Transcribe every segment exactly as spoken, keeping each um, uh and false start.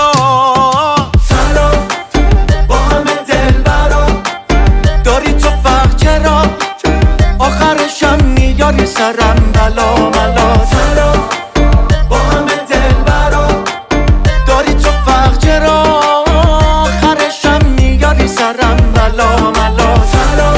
بلا. سلام با همه دلبرا، داری تو فرق چرا آخرشم میاری سرم بلا ملا. سلام با همه دلبرا، داری تو فرق چرا آخرشم میاری سرم بلا ملا. سلام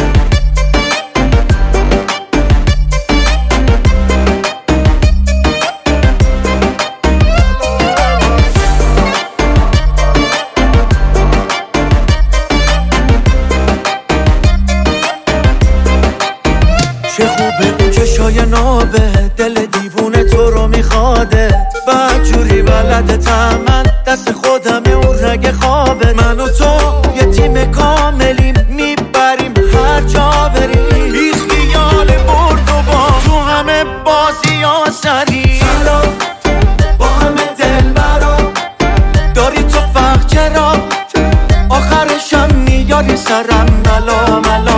چه خوبه اون چشای نابه، دل دیوونه تو رو میخواده. بعد جوری بلدتم من، دست خودمه اون رگ خوابه. من و تو یه تیم کاملیم، میبریم هر جا بریم. بی خیال برد و با تو همه بازی ها سری. سلام با همه دلبرا، داری تو فرق چرا آخرشم میاری سرم بلا ملا.